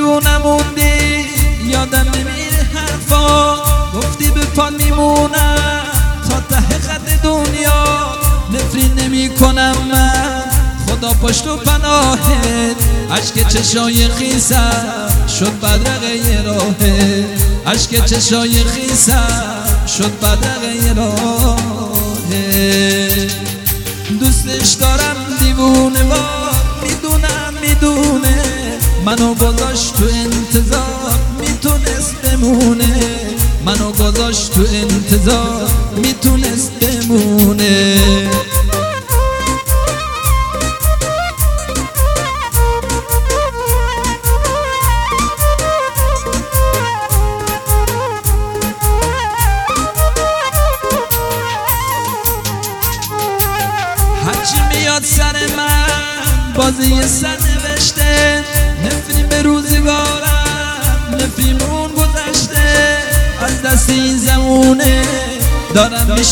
دیوونه موندی یادم نمیره حرفا گفتی به پا میمونم تا ته خط دنیا نفری نمی کنم من خدا پشت و پناهت عشق چشای خیسم شد بدرقه راهت عشق چشای خیسم شد بدرقه راهت دوستش دارم دیوونه وار میدونه منو گذاشت تو انتظار میتونست بمونه منو گذاشت تو انتظار میتونست بمونه هرچی میاد سر من بازی سر نوشته نفرین به روزگارم نفریمون گذشته از دست این زمونه دارم میشم